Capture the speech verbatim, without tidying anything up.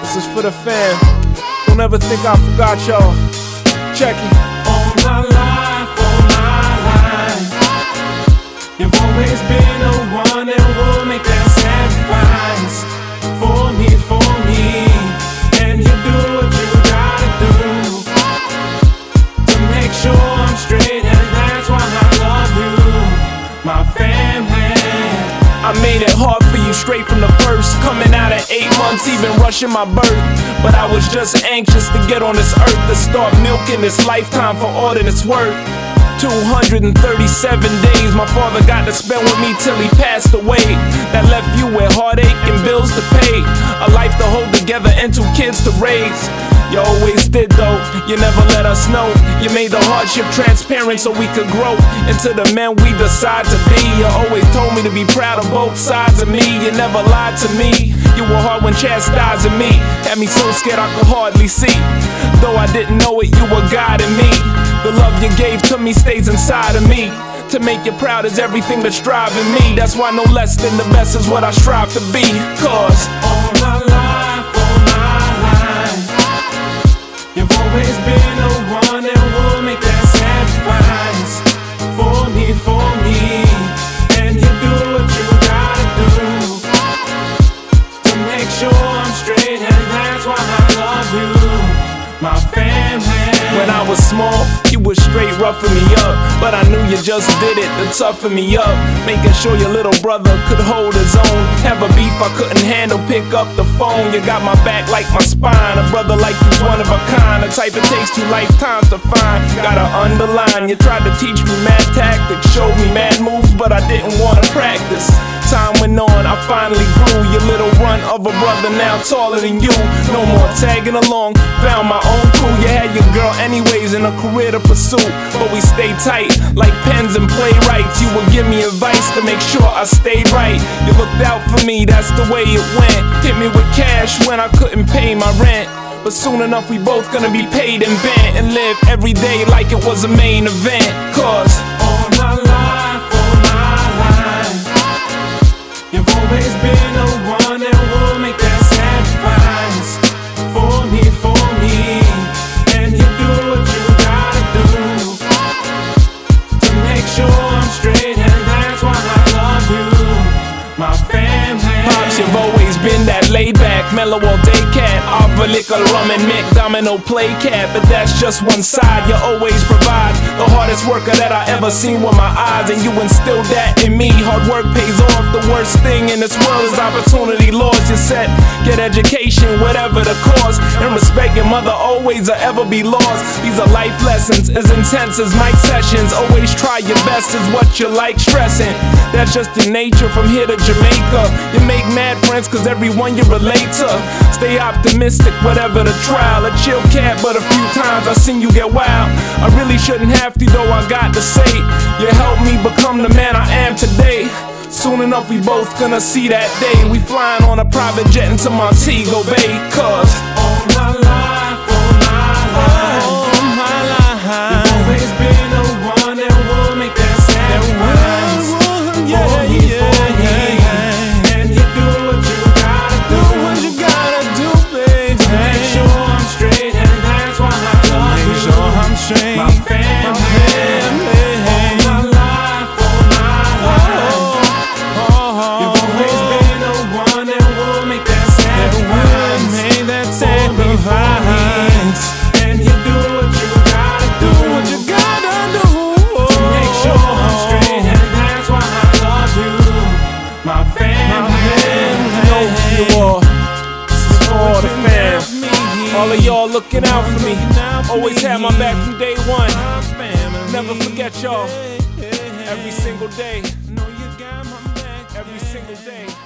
This is for the fam. Don't ever think I forgot y'all. Check it. All my life, all my life, you've always been the one that will make that sacrifice for me, for me. And you do what you gotta do to make sure I'm straight, and that's why I love you, my family. I made it hard for you straight from the first. Coming out at eight months, even rushing my birth. But I was just anxious to get on this earth, to start milking this lifetime for all that it's worth. two hundred thirty-seven days my father got to spend with me till he passed away. That left you with heartache and bills to pay, a life to hold together and two kids to raise. You always did though, you never let us know. You made the hardship transparent so we could grow into the men we decide to be. You always told me to be proud of both sides of me. You never lied to me, you were hard when chastising me. Had me so scared I could hardly see. Though I didn't know it, you were guiding me. The love you gave to me stays inside of me. To make you proud is everything that's driving me. That's why no less than the best is what I strive to be. Cause all my life, all my life, you've always been the one that will make that sacrifice for me, for me. And you do what you gotta do to make sure I'm straight, and that's why I love you, my family. when I was small, you was straight roughing me up, but I knew you just did it to toughen me up, making sure your little brother could hold his own. Have a beef I couldn't handle, pick up the phone. You got my back like my spine, a brother like you's one of a kind, the type it takes two lifetimes to find. Gotta underline, you tried to teach me mad tactics, showed me mad moves, but I didn't wanna practice. Time went on, I finally grew. Your little runt of a brother now taller than you. No more tagging along, found my own crew. You had your girl anyways and a career to pursue, but we stayed tight like pens and playwrights. You would give me advice to make sure I stayed right. You looked out for me, that's the way it went. Hit me with cash when I couldn't pay my rent, but soon enough we both gonna be paid and bent, and live every day like it was a main event. Cause all my life, all my life, you've always been the one that will make that sacrifice for me, for me. And you do what you gotta do to make sure I'm straight, and that's why I love you, my family. Pops, you've always been that laid back, mellow all day cat, Ava, liquor, rum and Mick, domino play cat. But that's just one side, you always provide. The hardest worker that I ever seen with my eyes, and you instilled that in me. Hard work pays off, the worst thing in this world is opportunity lost. You said, get education, whatever the cost, and respect your mother always or ever be lost. These are life lessons, as intense as mic sessions. Always try your best is what you like stressing. That's just the nature from here to Jamaica. You make mad friends cause everyone you relate to. Stay optimistic, whatever the trial. A chill cat, but a few times I seen you get wild. I really shouldn't have to, though I got to say, you helped me become the man I am today. Soon enough we both gonna see that day. We flying on a private jet into Montego Bay. Cause all my life, all my life, all my life, you've always been the one that will make that sacrifice for me, for me. And you do what you gotta do, what you gotta do, baby, to make sure I'm straight, and that's why I love you, make sure I'm straight, my family. my family. All my life, all my life, you've always been the one that will make that sacrifice, made that for me, for me. And you do what you gotta do, what you gotta do to make sure I'm straight, and that's why I love you, my family. You know who you are. This is for all the fam. All of y'all looking out for me. Always had my back from day one. Never forget y'all. Every single day. Every single day.